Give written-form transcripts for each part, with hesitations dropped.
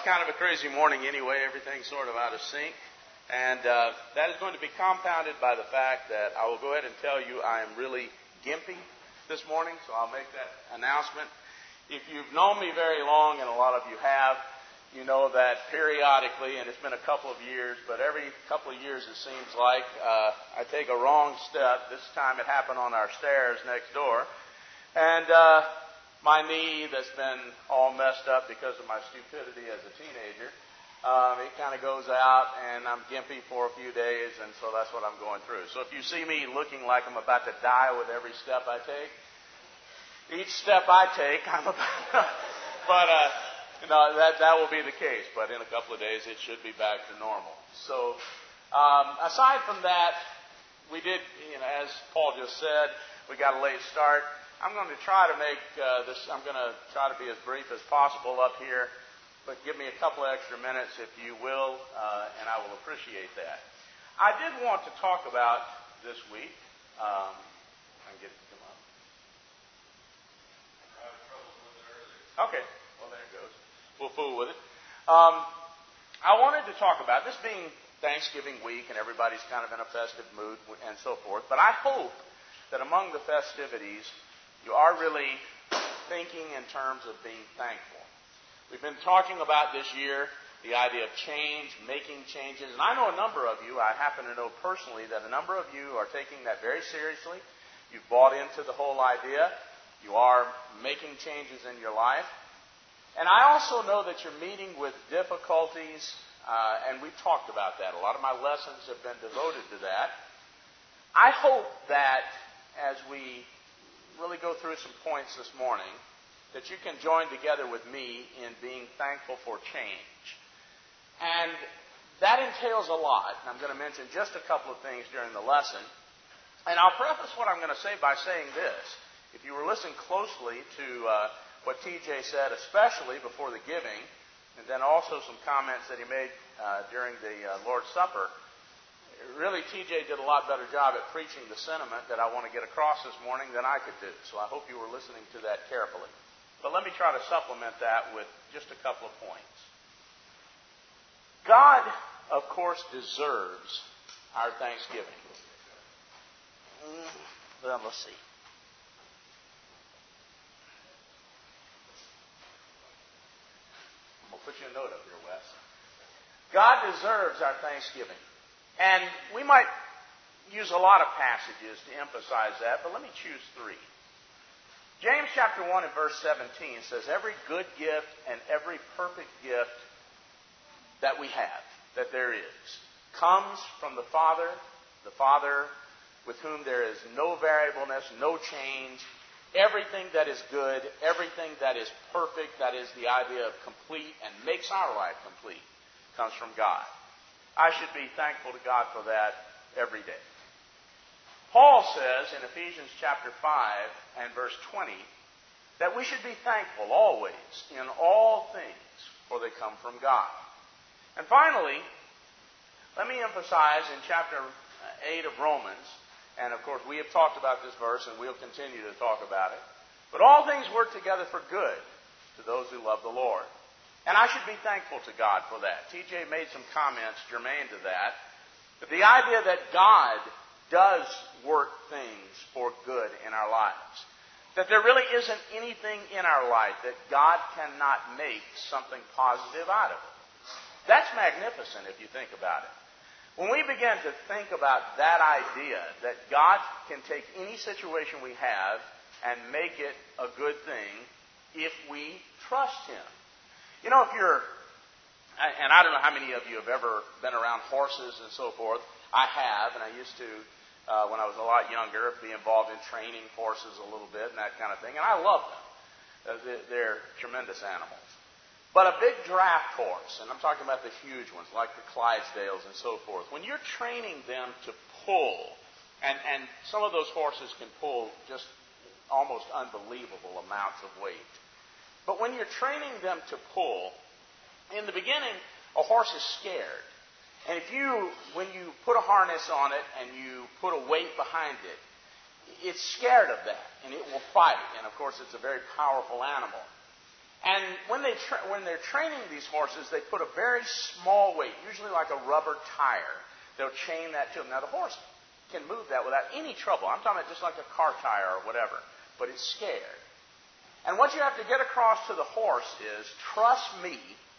it's kind of a crazy morning anyway. Everything's sort of out of sync. And that is going to be compounded by the fact that I will go ahead and tell you I am really gimpy this morning, so I'll make that announcement. If you've known me very long, and a lot of you have, you know that periodically, and it's been a couple of years, but every couple of years it seems like, I take a wrong step. This time it happened on our stairs next door. And my knee that's been all messed up because of my stupidity as a teenager, it kind of goes out, and I'm gimpy for a few days, and so that's what I'm going through. So if you see me looking like I'm about to die with every step I take, each step I take, I'm about but that will be the case. But in a couple of days, it should be back to normal. So aside from that, we did, as Paul just said, we got a late start. I'm going to try to make this, I'm going to try to be as brief as possible up here. But give me a couple extra minutes, if you will, and I will appreciate that. I did want to talk about this week. I can get it to come up. I had trouble with it earlier. Okay. Well, there it goes. We'll fool with it. I wanted to talk about this being Thanksgiving week, and everybody's kind of in a festive mood and so forth. But I hope that among the festivities, you are really thinking in terms of being thankful. We've been talking about this year the idea of change, making changes. And I know a number of you, I happen to know personally that a number of you are taking that very seriously. You've bought into the whole idea. You are making changes in your life. And I also know that you're meeting with difficulties, and we've talked about that. A lot of my lessons have been devoted to that. I hope that as we really go through some points this morning, that you can join together with me in being thankful for change. And that entails a lot. And I'm going to mention just a couple of things during the lesson. And I'll preface what I'm going to say by saying this. If you were listening closely to what TJ said, especially before the giving, and then also some comments that he made during the Lord's Supper, really TJ did a lot better job at preaching the sentiment that I want to get across this morning than I could do. So I hope you were listening to that carefully. But let me try to supplement that with just a couple of points. God, of course, deserves our thanksgiving. Well, let's see. I'm going to put you a note up here, Wes. God deserves our thanksgiving. And we might use a lot of passages to emphasize that, but let me choose three. James chapter 1 and verse 17 says, every good gift and every perfect gift that we have, that there is, comes from the Father with whom there is no variableness, no change. Everything that is good, everything that is perfect, that is the idea of complete and makes our life complete, comes from God. I should be thankful to God for that every day. Paul says in Ephesians chapter 5 and verse 20 that we should be thankful always in all things, for they come from God. And finally, let me emphasize in chapter 8 of Romans, and of course we have talked about this verse and we'll continue to talk about it, but all things work together for good to those who love the Lord. And I should be thankful to God for that. TJ made some comments germane to that. But the idea that God does work things for good in our lives. That there really isn't anything in our life that God cannot make something positive out of it. That's magnificent if you think about it. When we begin to think about that idea, that God can take any situation we have and make it a good thing if we trust Him. You know, if you're, and I don't know how many of you have ever been around horses and so forth. I have, and I used to, when I was a lot younger, be involved in training horses a little bit and that kind of thing. And I love them. They're tremendous animals. But a big draft horse, and I'm talking about the huge ones, like the Clydesdales and so forth, when you're training them to pull, and some of those horses can pull just almost unbelievable amounts of weight. But when you're training them to pull, in the beginning, a horse is scared. And when you put a harness on it and you put a weight behind it, it's scared of that and it will fight. And of course, it's a very powerful animal. And when they're training these horses, they put a very small weight, usually like a rubber tire. They'll chain that to them. Now, the horse can move that without any trouble. I'm talking about just like a car tire or whatever. But it's scared. And what you have to get across to the horse is, trust me,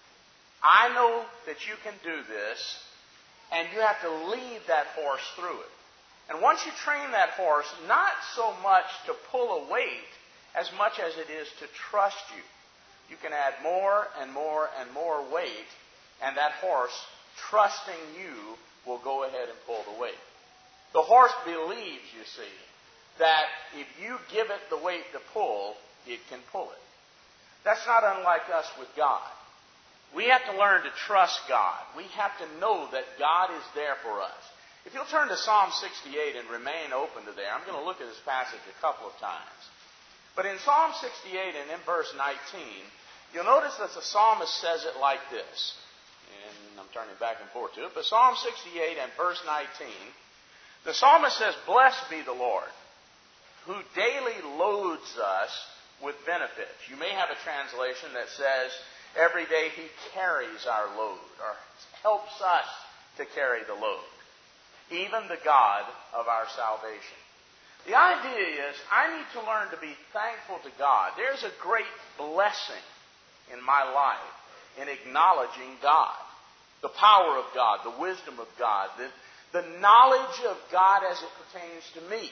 I know that you can do this, and you have to lead that horse through it. And once you train that horse, not so much to pull a weight as much as it is to trust you. You can add more and more and more weight, and that horse, trusting you, will go ahead and pull the weight. The horse believes, you see, that if you give it the weight to pull, it can pull it. That's not unlike us with God. We have to learn to trust God. We have to know that God is there for us. If you'll turn to Psalm 68 and remain open to there, I'm going to look at this passage a couple of times. But in Psalm 68 and in verse 19, you'll notice that the psalmist says it like this. And I'm turning back and forth to it. But Psalm 68 and verse 19, the psalmist says, "Blessed be the Lord, who daily loads us with benefits." You may have a translation that says, every day He carries our load, or helps us to carry the load. Even the God of our salvation. The idea is, I need to learn to be thankful to God. There's a great blessing in my life in acknowledging God. The power of God, the wisdom of God, the knowledge of God as it pertains to me.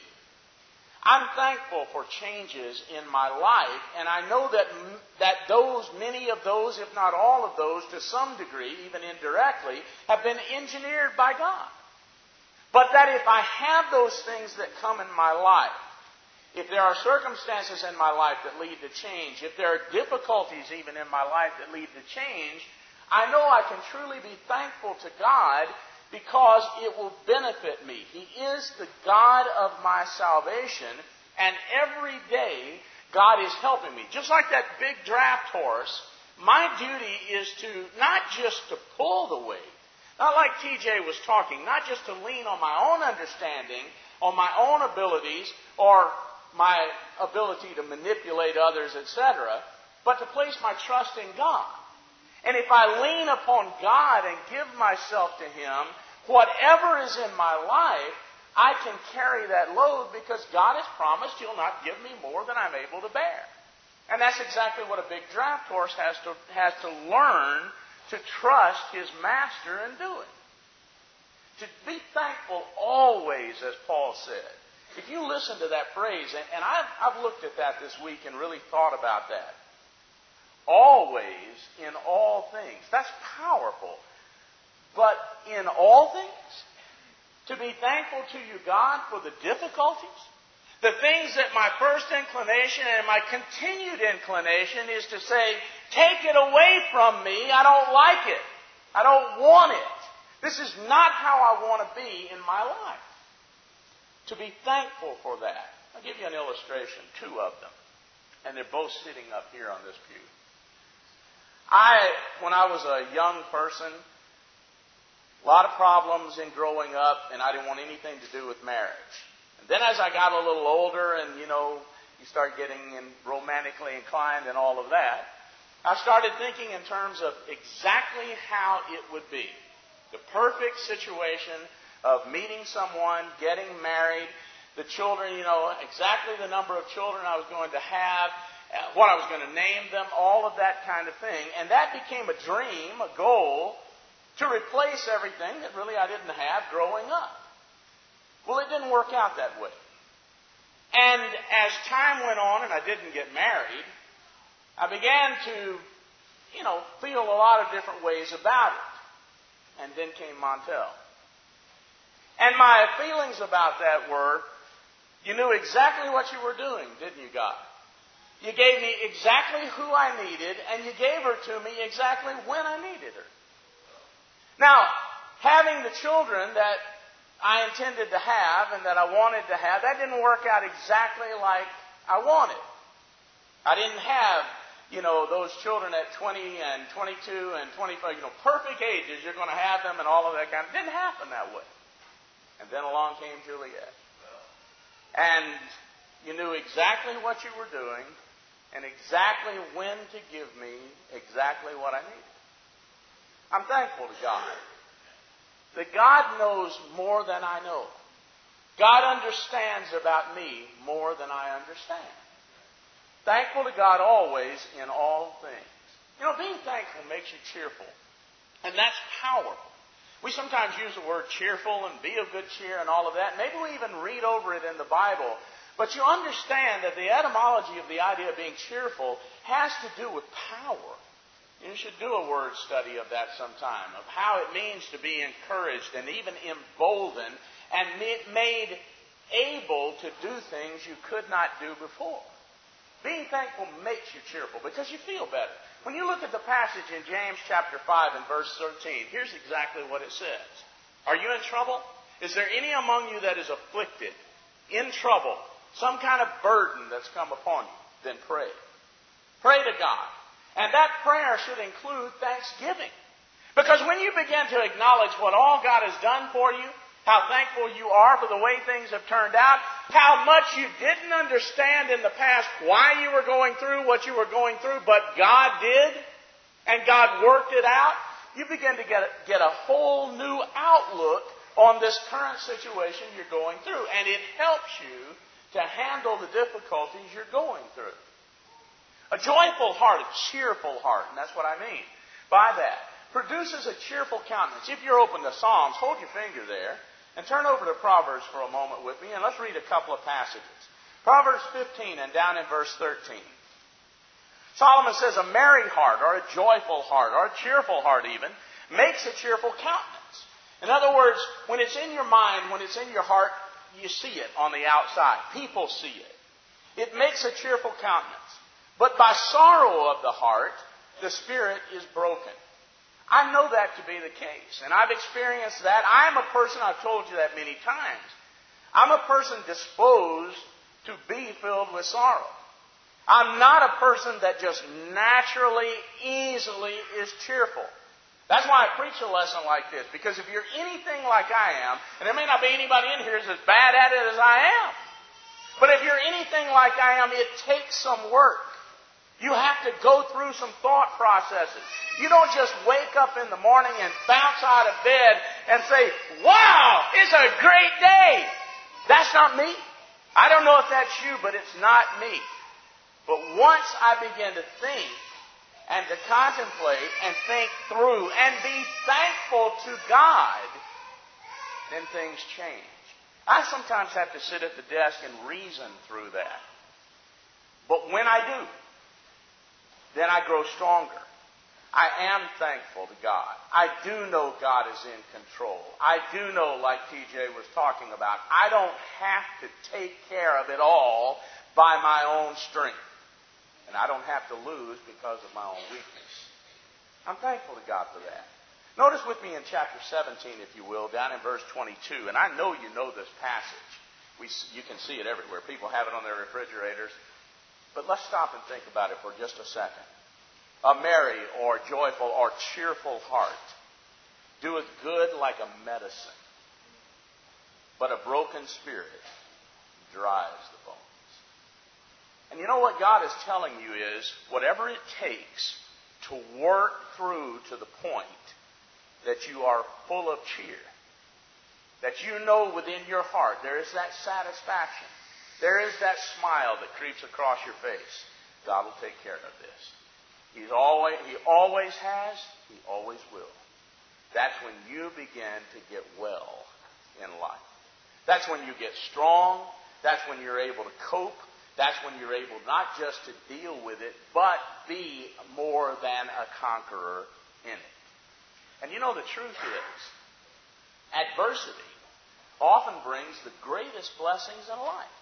I'm thankful for changes in my life, and I know that many of those, if not all of those, to some degree, even indirectly, have been engineered by God. But that if I have those things that come in my life, if there are circumstances in my life that lead to change, if there are difficulties even in my life that lead to change, I know I can truly be thankful to God because it will benefit me. He is the God of my salvation, and every day God is helping me. Just like that big draft horse, my duty is to not just to pull the weight, not like TJ was talking, not just to lean on my own understanding, on my own abilities, or my ability to manipulate others, etc., but to place my trust in God. And if I lean upon God and give myself to Him, whatever is in my life, I can carry that load because God has promised He'll not give me more than I'm able to bear. And that's exactly what a big draft horse has to learn to trust his master and do it. To be thankful always, as Paul said. If you listen to that phrase, and I've looked at that this week and really thought about that. Always, in all things. That's powerful. But in all things, to be thankful to you, God, for the difficulties, the things that my first inclination and my continued inclination is to say, take it away from me. I don't like it. I don't want it. This is not how I want to be in my life. To be thankful for that. I'll give you an illustration, two of them. And they're both sitting up here on this pew. When I was a young person, a lot of problems in growing up, and I didn't want anything to do with marriage. And then as I got a little older and, you start getting romantically inclined and all of that, I started thinking in terms of exactly how it would be. The perfect situation of meeting someone, getting married, the children, exactly the number of children I was going to have, what I was going to name them, all of that kind of thing. And that became a dream, a goal, to replace everything that really I didn't have growing up. Well, it didn't work out that way. And as time went on and I didn't get married, I began to, feel a lot of different ways about it. And then came Montel. And my feelings about that were, you knew exactly what you were doing, didn't you, God? You gave me exactly who I needed, and you gave her to me exactly when I needed her. Now, having the children that I intended to have and that I wanted to have, that didn't work out exactly like I wanted. I didn't have, those children at 20 and 22 and 25, perfect ages, you're going to have them and all of that kind of. It didn't happen that way. And then along came Juliet. And you knew exactly what you were doing, and exactly when to give me exactly what I need. I'm thankful to God that God knows more than I know. God understands about me more than I understand. Thankful to God always in all things. You know, being thankful makes you cheerful. And that's powerful. We sometimes use the word cheerful and be of good cheer and all of that. Maybe we even read over it in the Bible. But you understand that the etymology of the idea of being cheerful has to do with power. You should do a word study of that sometime, of how it means to be encouraged and even emboldened and made able to do things you could not do before. Being thankful makes you cheerful because you feel better. When you look at the passage in James chapter 5 and verse 13, here's exactly what it says. Are you in trouble? Is there any among you that is afflicted, in trouble, some kind of burden that's come upon you? Then pray. Pray to God. And that prayer should include thanksgiving. Because when you begin to acknowledge what all God has done for you, how thankful you are for the way things have turned out, how much you didn't understand in the past why you were going through what you were going through, but God did, and God worked it out, you begin to get a whole new outlook on this current situation you're going through. And it helps you to handle the difficulties you're going through. A joyful heart, a cheerful heart, and that's what I mean by that, produces a cheerful countenance. If you're open to Psalms, hold your finger there and turn over to Proverbs for a moment with me, and let's read a couple of passages. Proverbs 15 and down in verse 13. Solomon says, a merry heart, or a joyful heart, or a cheerful heart even, makes a cheerful countenance. In other words, when it's in your mind, when it's in your heart, you see it on the outside. People see it. It makes a cheerful countenance. But by sorrow of the heart, the spirit is broken. I know that to be the case, and I've experienced that. I'm a person, I've told you that many times, I'm a person disposed to be filled with sorrow. I'm not a person that just naturally, easily is cheerful. That's why I preach a lesson like this, because if you're anything like I am, and there may not be anybody in here who's as bad at it as I am, but if you're anything like I am, it takes some work. You have to go through some thought processes. You don't just wake up in the morning and bounce out of bed and say, wow, it's a great day. That's not me. I don't know if that's you, but it's not me. But once I begin to think and to contemplate and think through and be thankful to God, then things change. I sometimes have to sit at the desk and reason through that. But when I do, then I grow stronger. I am thankful to God. I do know God is in control. I do know, like TJ was talking about, I don't have to take care of it all by my own strength. And I don't have to lose because of my own weakness. I'm thankful to God for that. Notice with me in chapter 17, if you will, down in verse 22. And I know you know this passage. You can see it everywhere. People have it on their refrigerators. But let's stop and think about it for just a second. A merry or joyful or cheerful heart doeth good like a medicine, but a broken spirit dries the bones. And you know what God is telling you is, whatever it takes to work through to the point that you are full of cheer, that you know within your heart there is that satisfaction, there is that smile that creeps across your face. God will take care of this. He always has, He always will. That's when you begin to get well in life. That's when you get strong. That's when you're able to cope. That's when you're able not just to deal with it, but be more than a conqueror in it. And you know the truth is, adversity often brings the greatest blessings in life.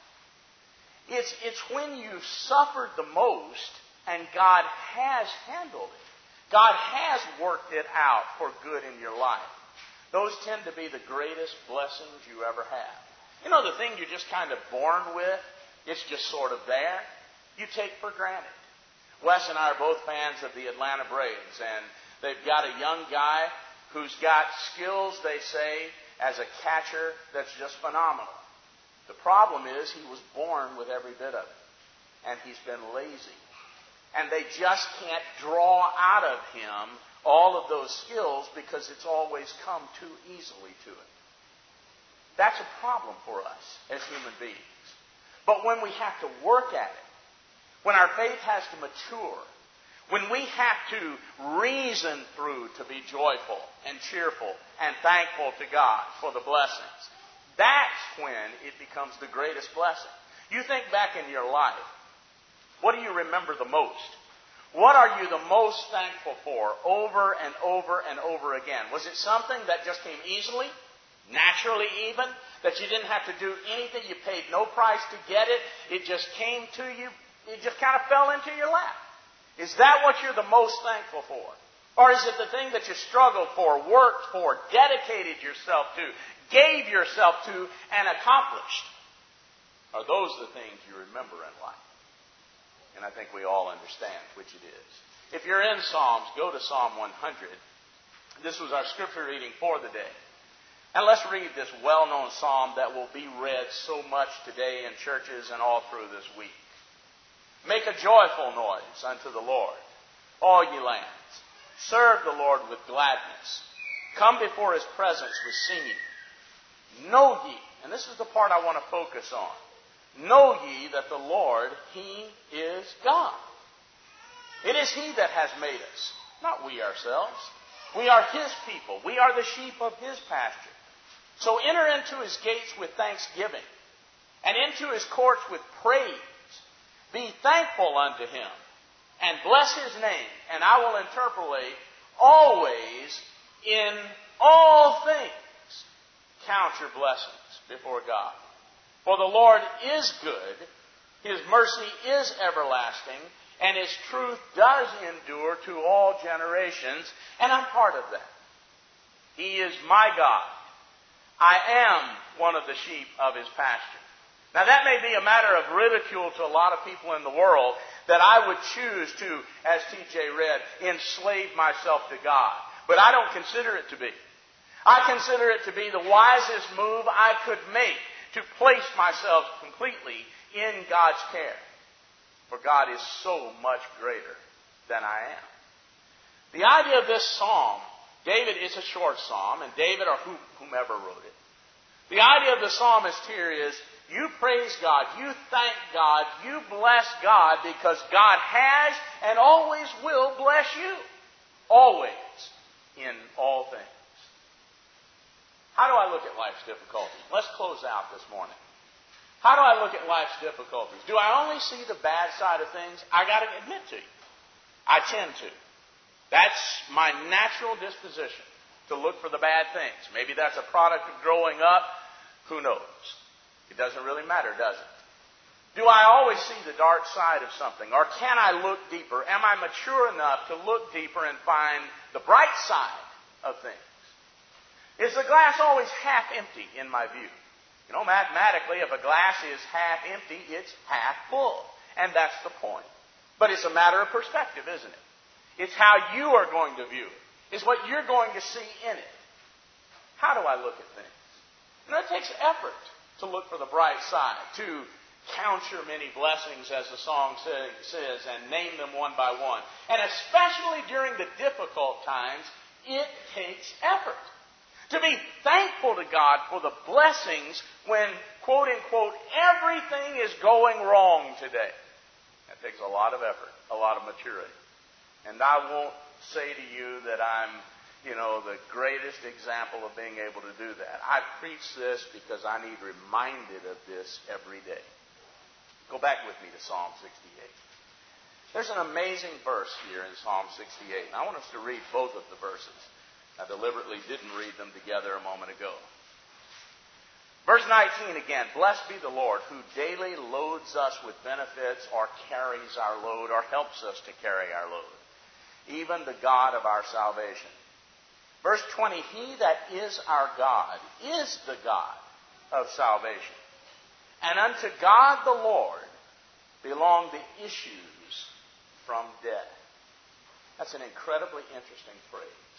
It's when you've suffered the most and God has handled it. God has worked it out for good in your life. Those tend to be the greatest blessings you ever have. You know, the thing you're just kind of born with, it's just sort of there, you take for granted. Wes and I are both fans of the Atlanta Braves, and they've got a young guy who's got skills, they say, as a catcher that's just phenomenal. The problem is he was born with every bit of it, and he's been lazy. And they just can't draw out of him all of those skills because it's always come too easily to him. That's a problem for us as human beings. But when we have to work at it, when our faith has to mature, when we have to reason through to be joyful and cheerful and thankful to God for the blessings, that's when it becomes the greatest blessing. You think back in your life, what do you remember the most? What are you the most thankful for over and over and over again? Was it something that just came easily? Naturally even, that you didn't have to do anything, you paid no price to get it, it just came to you, it just kind of fell into your lap. Is that what you're the most thankful for? Or is it the thing that you struggled for, worked for, dedicated yourself to, gave yourself to, and accomplished? Are those the things you remember in life? And I think we all understand which it is. If you're in Psalms, go to Psalm 100. This was our scripture reading for the day. And let's read this well-known psalm that will be read so much today in churches and all through this week. Make a joyful noise unto the Lord, all ye lands. Serve the Lord with gladness. Come before his presence with singing. Know ye, and this is the part I want to focus on. Know ye that the Lord, he is God. It is he that has made us, not we ourselves. We are his people. We are the sheep of his pasture. So enter into his gates with thanksgiving, and into his courts with praise. Be thankful unto him, and bless his name. And I will interpolate, always, in all things, count your blessings before God. For the Lord is good, his mercy is everlasting, and his truth does endure to all generations. And I'm part of that. He is my God. I am one of the sheep of his pasture. Now that may be a matter of ridicule to a lot of people in the world, that I would choose to, as T.J. read, enslave myself to God. But I don't consider it to be. I consider it to be the wisest move I could make to place myself completely in God's care. For God is so much greater than I am. The idea of this psalm, David is a short psalm, and David or whomever wrote it. The idea of the psalmist here is, you praise God, you thank God, you bless God because God has and always will bless you. Always, in all things. How do I look at life's difficulties? Let's close out this morning. How do I look at life's difficulties? Do I only see the bad side of things? I got to admit to you, I tend to. That's my natural disposition, to look for the bad things. Maybe that's a product of growing up. Who knows? It doesn't really matter, does it? Do I always see the dark side of something? Or can I look deeper? Am I mature enough to look deeper and find the bright side of things? Is the glass always half empty in my view? You know, mathematically, if a glass is half empty, it's half full. And that's the point. But it's a matter of perspective, isn't it? It's how you are going to view it. It's what you're going to see in it. How do I look at things? And it takes effort to look for the bright side, to count your many blessings, as the song says, and name them one by one. And especially during the difficult times, it takes effort. To be thankful to God for the blessings when, quote unquote, everything is going wrong today. That takes a lot of effort, a lot of maturity. And I won't say to you that I'm, the greatest example of being able to do that. I preach this because I need reminded of this every day. Go back with me to Psalm 68. There's an amazing verse here in Psalm 68. And I want us to read both of the verses. I deliberately didn't read them together a moment ago. Verse 19 again. Blessed be the Lord who daily loads us with benefits, or carries our load, or helps us to carry our load. Even the God of our salvation. Verse 20, he that is our God is the God of salvation. And unto God the Lord belong the issues from death. That's an incredibly interesting phrase.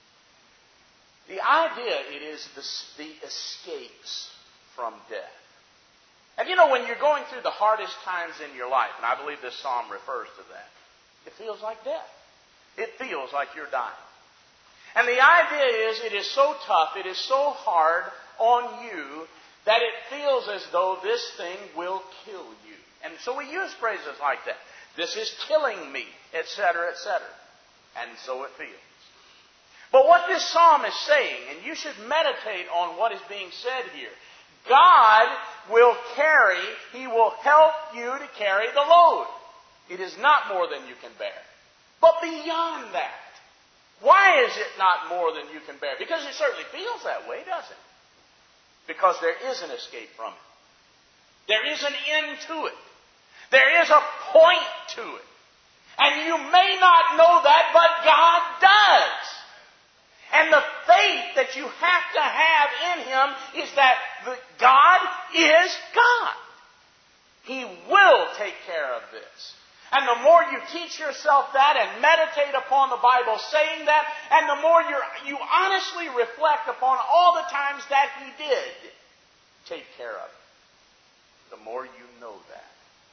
The idea, it is the escapes from death. And when you're going through the hardest times in your life, and I believe this psalm refers to that, It feels like death. It feels like you're dying. And the idea is it is so tough, it is so hard on you that it feels as though this thing will kill you. And so we use phrases like that. This is killing me, etc., etc. And so it feels. But what this psalm is saying, and you should meditate on what is being said here, God will carry, He will help you to carry the load. It is not more than you can bear. But beyond that, why is it not more than you can bear? Because it certainly feels that way, doesn't it? Because there is an escape from it. There is an end to it. There is a point to it. And you may not know that, but God does. And the faith that you have to have in Him is that God is God. He will take care of this. And the more you teach yourself that and meditate upon the Bible saying that, and the more you honestly reflect upon all the times that He did take care of it, the more you know that.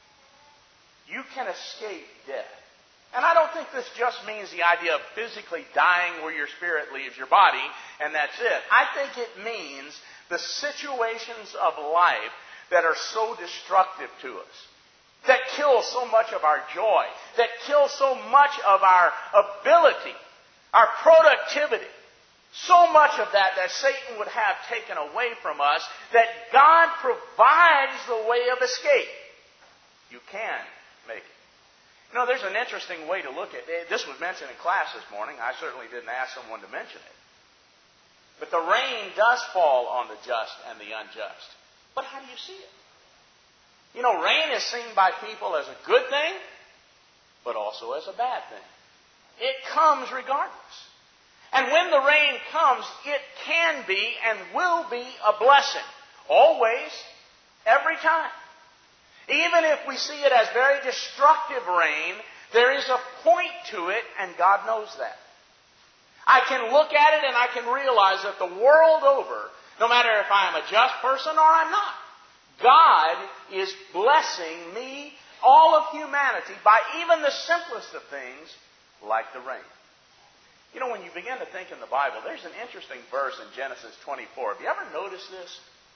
You can escape death. And I don't think this just means the idea of physically dying where your spirit leaves your body and that's it. I think it means the situations of life that are so destructive to us, that kill so much of our joy, that kill so much of our ability, our productivity, so much of that Satan would have taken away from us, that God provides the way of escape. You can make it. You know, there's an interesting way to look at it. This was mentioned in class this morning. I certainly didn't ask someone to mention it. But the rain does fall on the just and the unjust. But how do you see it? You know, rain is seen by people as a good thing, but also as a bad thing. It comes regardless. And when the rain comes, it can be and will be a blessing. Always, every time. Even if we see it as very destructive rain, there is a point to it, and God knows that. I can look at it and I can realize that the world over, no matter if I am a just person or I'm not, God is blessing me, all of humanity, by even the simplest of things, like the rain. You know, when you begin to think in the Bible, there's an interesting verse in Genesis 24. Have you ever noticed this?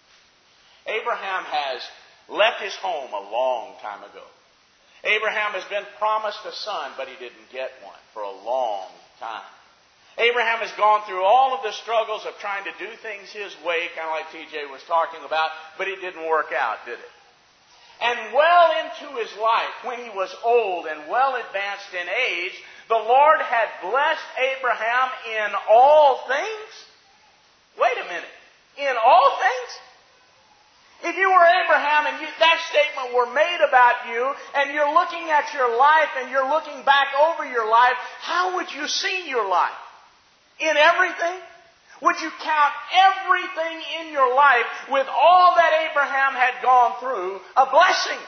Abraham has left his home a long time ago. Abraham has been promised a son, but he didn't get one for a long time. Abraham has gone through all of the struggles of trying to do things his way, kind of like TJ was talking about, but it didn't work out, did it? And well into his life, when he was old and well advanced in age, the Lord had blessed Abraham in all things. Wait a minute. In all things? If you were Abraham and that statement were made about you, and you're looking at your life and you're looking back over your life, how would you see your life? In everything? Would you count everything in your life with all that Abraham had gone through a blessing?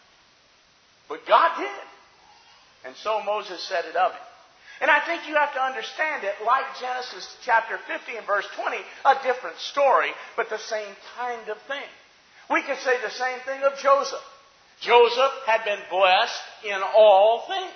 But God did. And so Moses said it of him. And I think you have to understand it, like Genesis chapter 50 and verse 20, a different story, but the same kind of thing. We could say the same thing of Joseph. Joseph had been blessed in all things.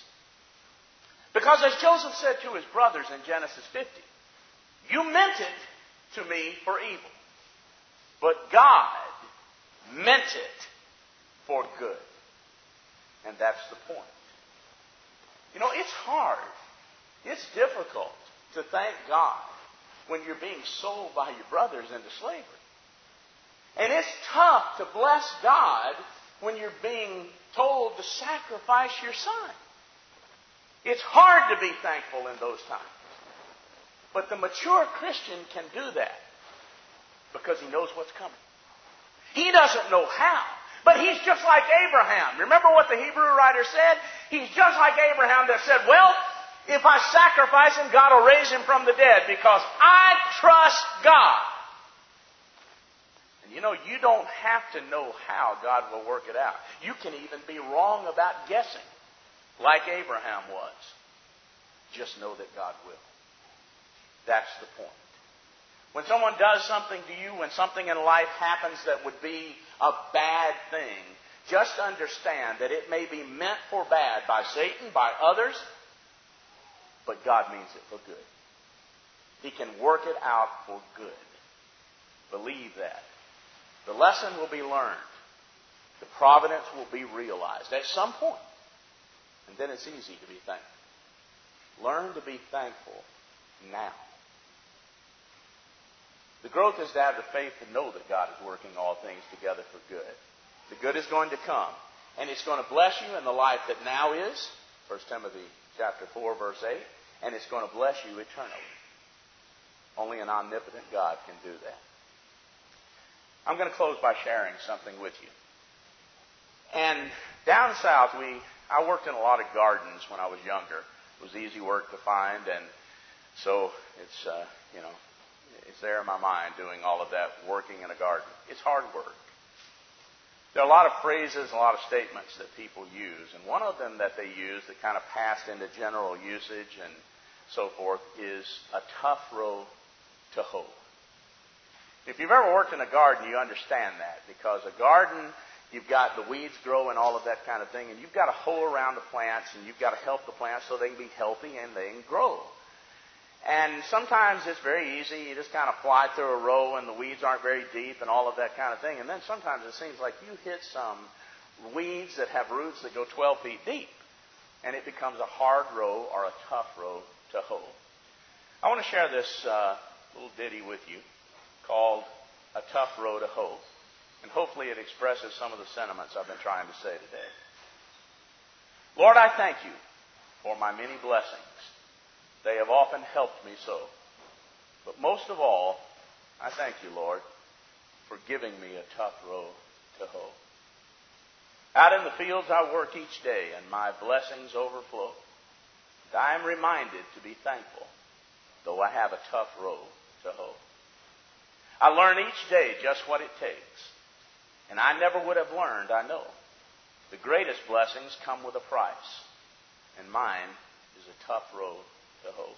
Because as Joseph said to his brothers in Genesis 50, you meant it to me for evil, but God meant it for good. And that's the point. You know, it's hard. It's difficult to thank God when you're being sold by your brothers into slavery. And it's tough to bless God when you're being told to sacrifice your son. It's hard to be thankful in those times. But the mature Christian can do that because he knows what's coming. He doesn't know how, but he's just like Abraham. Remember what the Hebrew writer said? He's just like Abraham that said, well, if I sacrifice him, God will raise him from the dead because I trust God. And you know, you don't have to know how God will work it out. You can even be wrong about guessing, like Abraham was. Just know that God will. That's the point. When someone does something to you, when something in life happens that would be a bad thing, just understand that it may be meant for bad by Satan, by others, but God means it for good. He can work it out for good. Believe that. The lesson will be learned. The providence will be realized at some point. And then it's easy to be thankful. Learn to be thankful now. The growth is to have the faith to know that God is working all things together for good. The good is going to come. And it's going to bless you in the life that now is. 1 Timothy chapter 4, verse 8. And it's going to bless you eternally. Only an omnipotent God can do that. I'm going to close by sharing something with you. And down south, I worked in a lot of gardens when I was younger. It was easy work to find, and so it's it's there in my mind doing all of that, working in a garden. It's hard work. There are a lot of phrases, a lot of statements that people use, and one of them that they use that kind of passed into general usage and so forth is a tough row to hoe. If you've ever worked in a garden, you understand that, because a garden, you've got the weeds grow and all of that kind of thing, and you've got to hoe around the plants, and you've got to help the plants so they can be healthy and they can grow. And sometimes it's very easy. You just kind of fly through a row and the weeds aren't very deep and all of that kind of thing. And then sometimes it seems like you hit some weeds that have roots that go 12 feet deep, and it becomes a hard row or a tough row to hoe. I want to share this little ditty with you called A Tough Row to Hoe. And hopefully it expresses some of the sentiments I've been trying to say today. Lord, I thank you for my many blessings. They have often helped me so. But most of all, I thank you, Lord, for giving me a tough row to hoe. Out in the fields I work each day, and my blessings overflow. And I am reminded to be thankful, though I have a tough row to hoe. I learn each day just what it takes. And I never would have learned, I know. The greatest blessings come with a price. And mine is a tough row to hoe.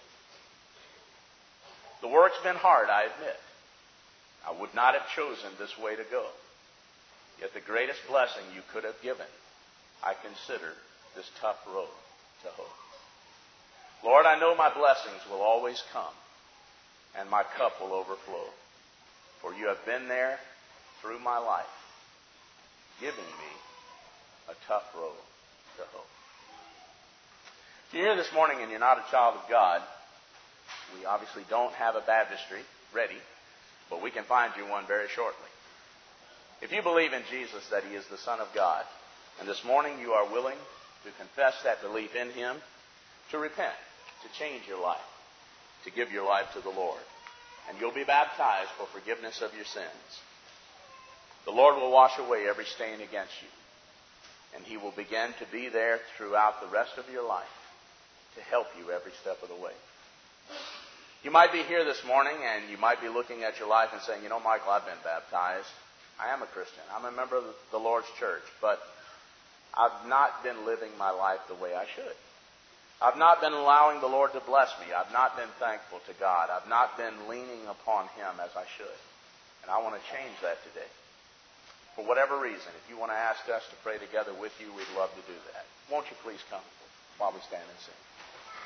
The work's been hard, I admit. I would not have chosen this way to go. Yet the greatest blessing you could have given, I consider this tough row to hoe. Lord, I know my blessings will always come, and my cup will overflow. For you have been there through my life, giving me a tough row to hoe. If you're here this morning and you're not a child of God, we obviously don't have a baptistry ready, but we can find you one very shortly. If you believe in Jesus, that He is the Son of God, and this morning you are willing to confess that belief in Him, to repent, to change your life, to give your life to the Lord, and you'll be baptized for forgiveness of your sins. The Lord will wash away every stain against you, and He will begin to be there throughout the rest of your life to help you every step of the way. You might be here this morning and you might be looking at your life and saying, you know, Michael, I've been baptized. I am a Christian. I'm a member of the Lord's church, but I've not been living my life the way I should. I've not been allowing the Lord to bless me. I've not been thankful to God. I've not been leaning upon Him as I should. And I want to change that today. For whatever reason, if you want to ask us to pray together with you, we'd love to do that. Won't you please come while we stand and sing?